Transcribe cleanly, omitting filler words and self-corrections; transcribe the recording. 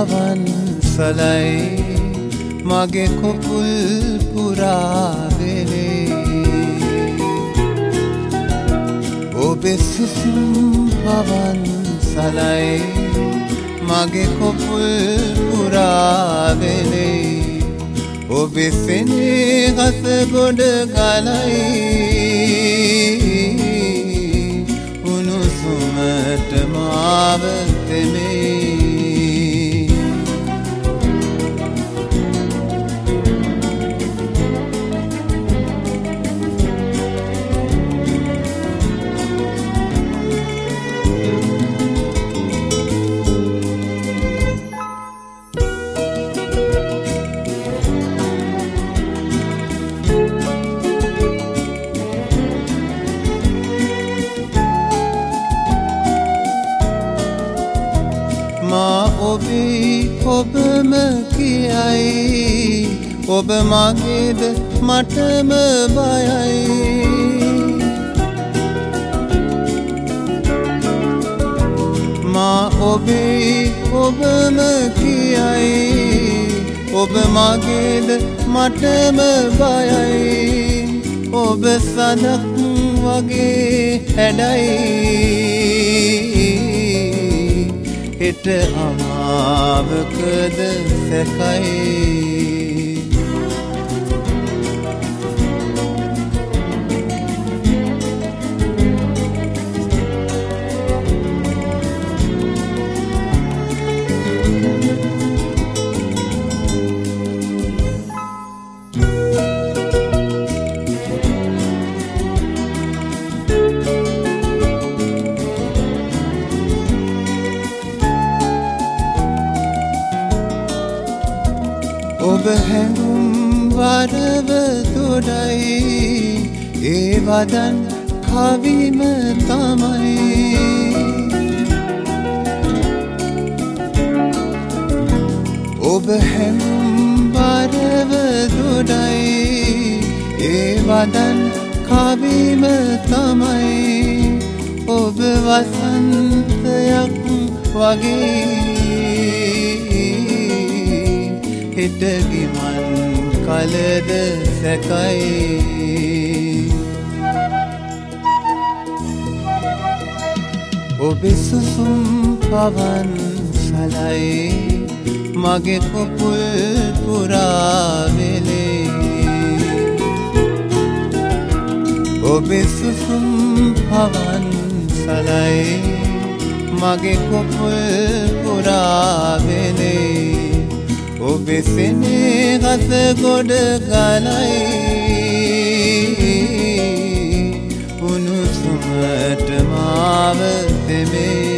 පවන් සලයි මගේ කුකුල් පුරාවෙලේ ඔබේ සුසුම් පවන් සලයි මගේ කුකුල් පුරාවෙලේ ඔබේ සෙනෙහස ගොඩ ගලයි උණුසුමට මාව තෙමේ මා ඔබේ ඔබම කියයි ඔබ මගේද මටම බයයි මා ඔබේ ඔබම කියයි ඔබ මගේද මටම බයයි ඔබ සදක් වගේ හැඩයි හිට අමාවකද සැකයි ඔබ හැඟුම් වරව තොඩයි ඒ වදන් කවිම තමයි ඔබ හැඟුම් වරව තොඩයි ඒ වදන් කවිම තමයි ඔබ වසන්තයක් වගේ හිට ගිමන් කලද සැකයි ඔබේ සුසුම් පවන් සලයි මගේ කුකුල් පුරාවෙලේ ඔබේ සුසුම් පවන් සලයි මගේ කුකුල් පුරාවෙලේ ඔබේ සෙනෙහස ගොඩ ගලයි උණුසුමට මාව තෙමේ